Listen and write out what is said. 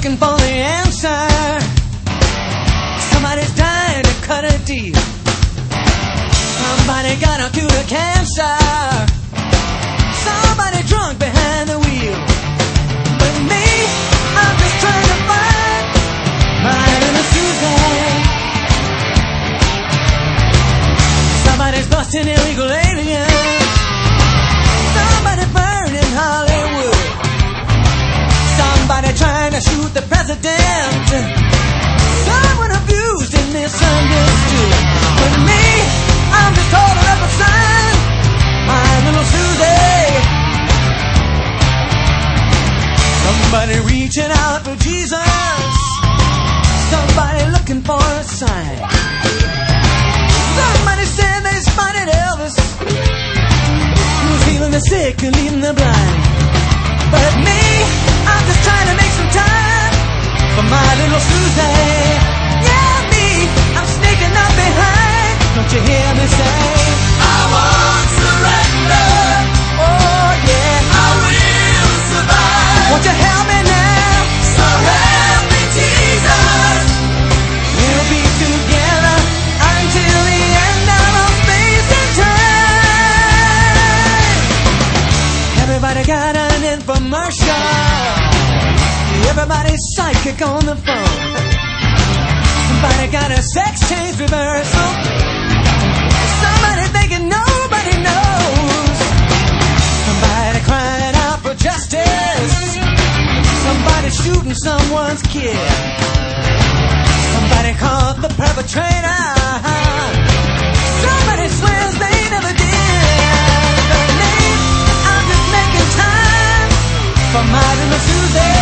looking for the answer. Somebody's dying to cut a deal. Somebody got a cure to cancer. Somebody drunk behind the wheel. But me, I'm just trying to find my little Susie. Somebody's busting illegal aliens. Somebody burning Hollywood. Somebody trying to shoot the president. Someone abused and misunderstood. But me, I'm just holding up a sign, my little Susie. Somebody reaching out for Jesus. Somebody looking for a sign. Somebody said they spotted Elvis, who was healing the sick and leading the blind. But me, I'm just trying to make some time for my little Susie. Yeah, me, I'm sneaking up behind. Don't you hear me say, I won't surrender. Oh yeah, I will survive. Won't you help me now? So help me Jesus. We'll be together until the end of all space and time. Everybody got an infomercial. Everybody's psychic on the phone. Somebody got a sex change reversal. Somebody thinking nobody knows. Somebody crying out for justice. Somebody shooting someone's kid. Somebody caught the perpetrator. Somebody swears they never did. But me, I'm just making time for my little Susie.